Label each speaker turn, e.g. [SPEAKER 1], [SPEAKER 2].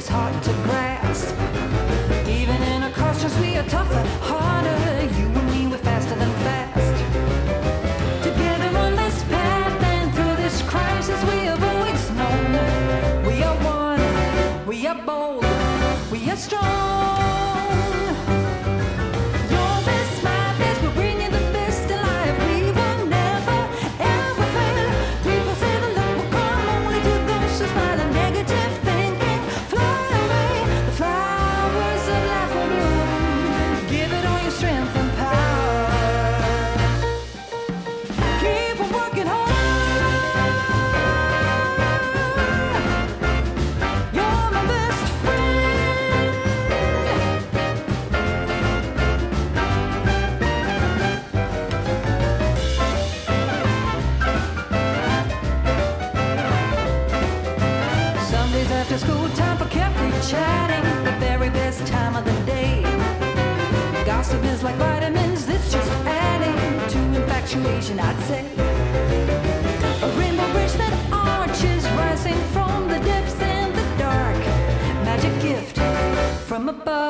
[SPEAKER 1] is hard to grasp. Even in our cultures, we are tougher, harder. You and me, we're faster than fast. Together on this path and through this crisis, we have always known we are one, we are bold, we are strong. School time for carefree chatting, the very best time of the day. Gossip is like vitamins, it's just adding to infatuation, I'd say. A rainbow bridge that arches, rising from the depths and the dark. Magic gift from above.